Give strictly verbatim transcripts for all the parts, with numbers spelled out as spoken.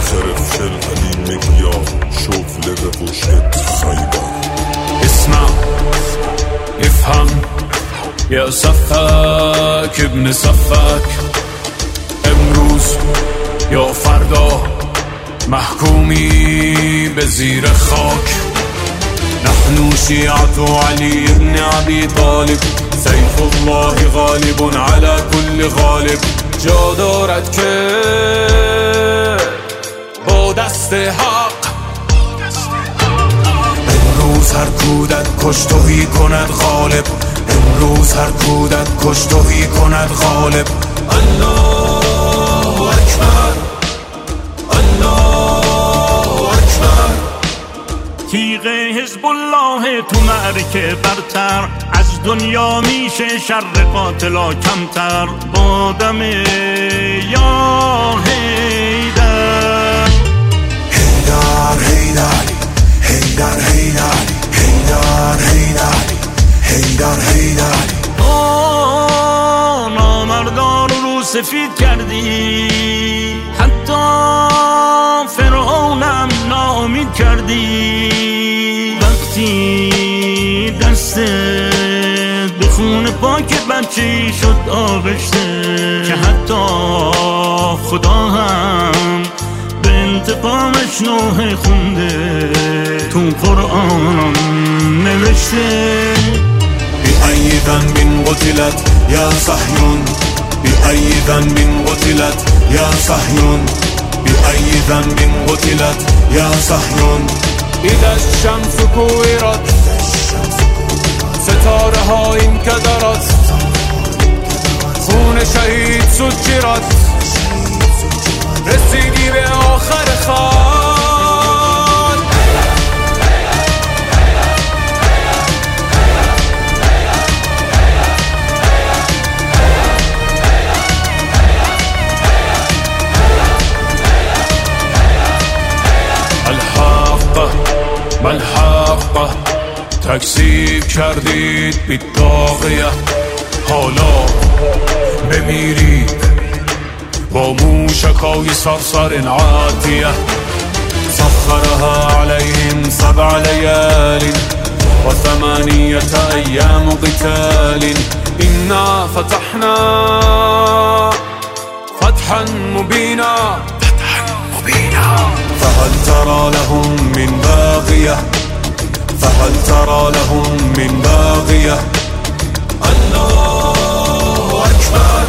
خرف شل قديم مقيار شوف لغة وشهد خيبر. اسمع افهم يا صفك ابن صفك، امروز یا فردا محکومی به زیر خاک. نحن شیعة علی ابن ابی طالب، سیف الله غالب على كل غالب. جا دارد که با دست حق امروز هر کودک کشتهی کند غالب. امروز هر کودک کشتهی کند غالب. الله اکبر الله اکبر. تیغ حزب الله تو معرکه برتر، از دنیا میشه شر قاتلا کمتر. با دم یا حیدر حیدر حیدر حیدر حیدر حیدر حیدر حیدر حیدر. آه نامردان رو سفید کردی، حتی فرعونم ناامید کردی. وقتی دستت به خون پاک بچه‌ای شد آغشته، که حتی خدا هم به انتقامش نوحه خونده تو قرآن نوشته. بأي ذنب قتلت يا صهيون، بأي ذنب قتلت يا صهيون، بأي ذنب قتلت يا صهيون. إذا الشمس كورت ستاره ها این کدرت، خون شهید سجرت. رسیدی به آخر خال، الحق ملحق تکذیب کردید بی داغیه. حالا بمیرید با موشکای صرصر عاتیه. سخرها عليهم سبع ليال و ثمانیة ایام قتال. إنا فتحنا فتحا مبینا فتحا مبینا. فهل ترى لهم من باقية، فهل ترى لهم من باقية. الله أكبر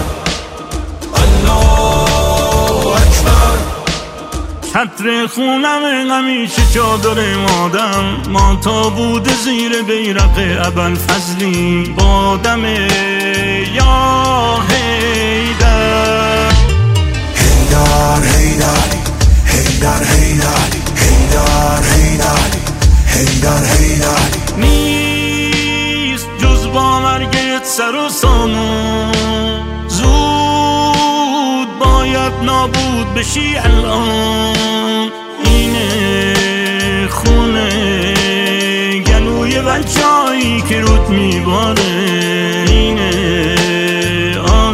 الله أكبر. چتر خونم همیشه چادر مادم، ما تا بود زیر بیرق ابوالفضلی. با دم یا حیدر حیدر حیدر حیدر حیدر حیدر حیدر حیدر حیدر. نیست جز با مرگت سر و سامون، زود باید نابود بشی الان. اینه خونه گلوی بچه‌ای که رود میباره، اینه آه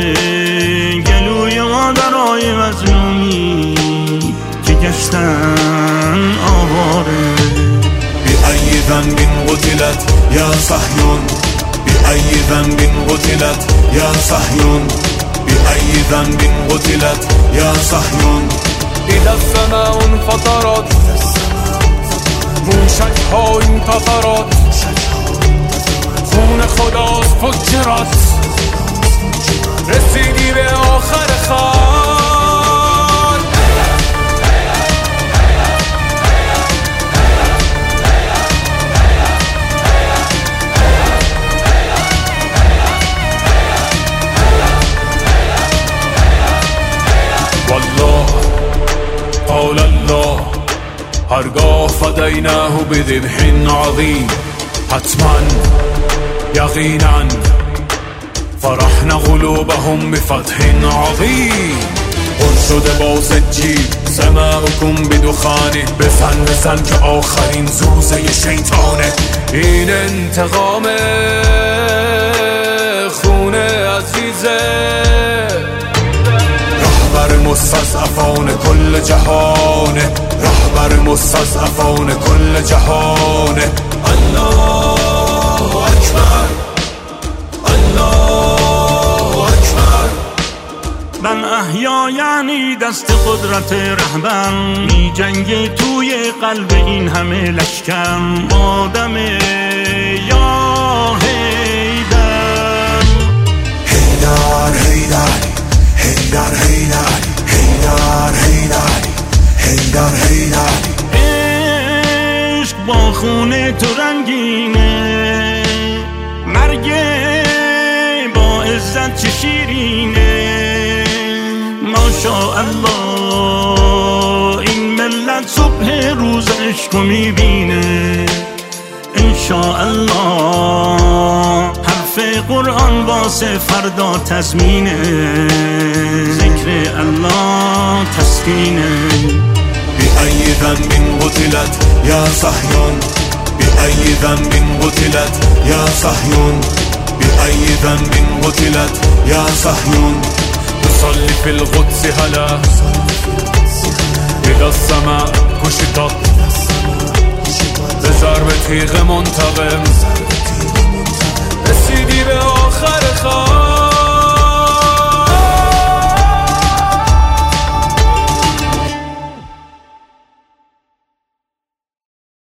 گلوی مادرای مظلومی که گشتن آواره. بأي ذنب قتلت يا صهيون، بأي ذنب قتلت يا صهيون، بأي ذنب قتلت يا صهيون. إذا السماء انفطرت موشک ها انتظرت، خون خداست فجرت. رسیدی به آخر خال، والله قال الله هرگاه فدیناه بذبح عظیم. حتما یقینا فرحنا قلوبهم بفتح عظیم. قل شده با سجی سماعکم بدخانه، بزن بزن که آخرین زوزه شیطانه. این انتقام خون عزیزه. رهبر مسلم مستضعفان کل جهانه، رهبر مستضعفان کل جهانه. الله اکبر، الله اکبر. من احیا یعنی دست قدرت رهبر، می جنگی توی قلب این همه لشکر. آدم یا حیدر، حیدر حیدر حیدر حیدر حیدر حیدر حیدر حیدر. عشق با خون تو رنگینه، مرگ با عزت چه شیرینه. ماشاءالله این ملت صبح روز عشق رو میبینه. انشاءالله حرف قرآن واسه فردا تضمینه. ذکر الله تسکینه. بأي ذنب قتلت يا صهيون، بأي ذنب قتلت يا صهيون، بأي ذنب قتلت يا صهيون. نصلي في القدس هلا إلى السماء كشطت بضرب تیغ منتقم. رسیدی به